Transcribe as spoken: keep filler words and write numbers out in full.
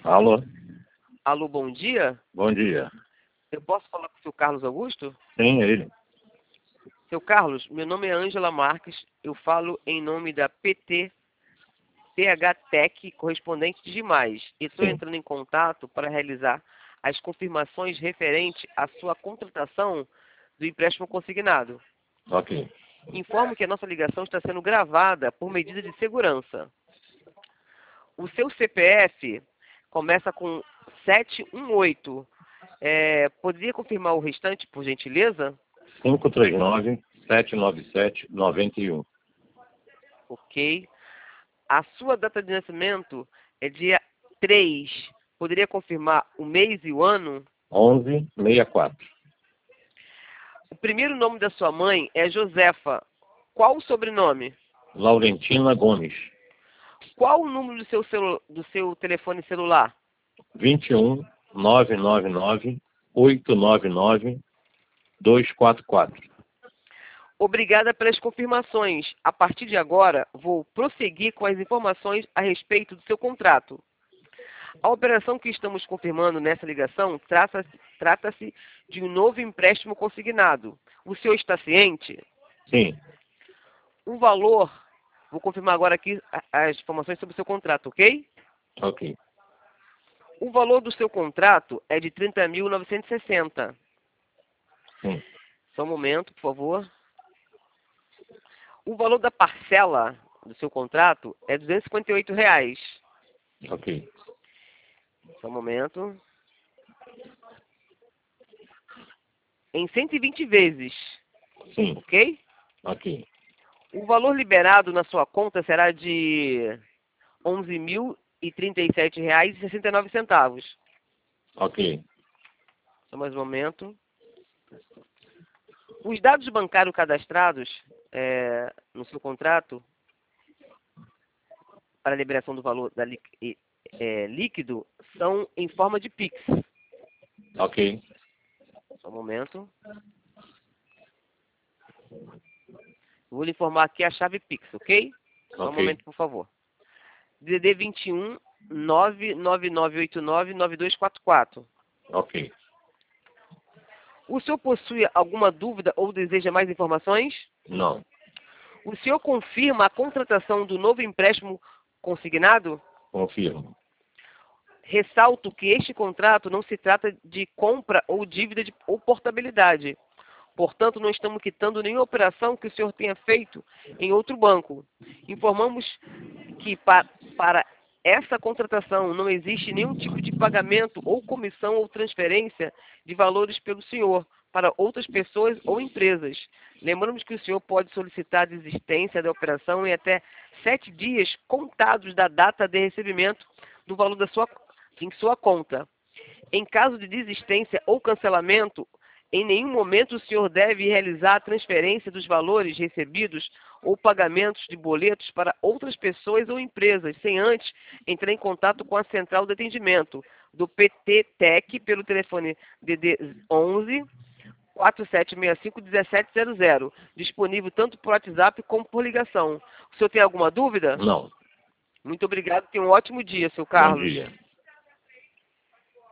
Alô? Alô, bom dia. Bom dia. Eu posso falar com o seu Carlos Augusto? Sim, é ele. Seu Carlos, meu nome é Ângela Marques. Eu falo em nome da P T P H Tech, correspondente de mais. E estou Sim. entrando em contato para realizar as confirmações referentes à sua contratação do empréstimo consignado. Ok. Informo que a nossa ligação está sendo gravada por medida de segurança. O seu C P F começa com sete um oito. É, poderia confirmar o restante, por gentileza? cinco três nove, sete nove sete, nove um. Ok. A sua data de nascimento é dia três. Poderia confirmar o mês e o ano? onze sessenta e quatro. O primeiro nome da sua mãe é Josefa. Qual o sobrenome? Laurentina Gomes. Qual o número do seu, celu do seu telefone celular? vinte e um, nove nove nove, oito nove nove, dois quatro quatro. Obrigada pelas confirmações. A partir de agora, vou prosseguir com as informações a respeito do seu contrato. A operação que estamos confirmando nessa ligação trata-se trata-se de um novo empréstimo consignado. O senhor está ciente? Sim. O valor, vou confirmar agora aqui as informações sobre o seu contrato, ok? Ok. O valor do seu contrato é de trinta mil novecentos e sessenta. Sim. Só um momento, por favor. O valor da parcela do seu contrato é duzentos e cinquenta e oito reais. Ok. Só um momento. Em cento e vinte vezes, Sim. ok? Ok. O valor liberado na sua conta será de onze mil e trinta e sete reais e sessenta e nove centavos. Ok. Só mais um momento. Os dados bancários cadastrados é, no seu contrato para a liberação do valor da li, é, líquido são em forma de Pix. Ok. Só um momento. Vou lhe informar aqui a chave Pix, ok? Só um Ok. momento, por favor. D D vinte e um, nove nove nove oito nove, nove dois quatro quatro. Ok. O senhor possui alguma dúvida ou deseja mais informações? Não. O senhor confirma a contratação do novo empréstimo consignado? Confirmo. Ressalto que este contrato não se trata de compra ou dívida de, ou portabilidade. Portanto, não estamos quitando nenhuma operação que o senhor tenha feito em outro banco. Informamos que pa, para essa contratação não existe nenhum tipo de pagamento ou comissão ou transferência de valores pelo senhor para outras pessoas ou empresas. Lembramos que o senhor pode solicitar a desistência da operação em até sete dias contados da data de recebimento do valor da sua, em sua conta. Em caso de desistência ou cancelamento, em nenhum momento o senhor deve realizar a transferência dos valores recebidos ou pagamentos de boletos para outras pessoas ou empresas, sem antes entrar em contato com a central de atendimento do P T Tech pelo telefone D D onze, quatro sete seis cinco, um sete zero zero, disponível tanto por WhatsApp como por ligação. O senhor tem alguma dúvida? Não. Muito obrigado, tenha um ótimo dia, seu Bom Carlos. dia.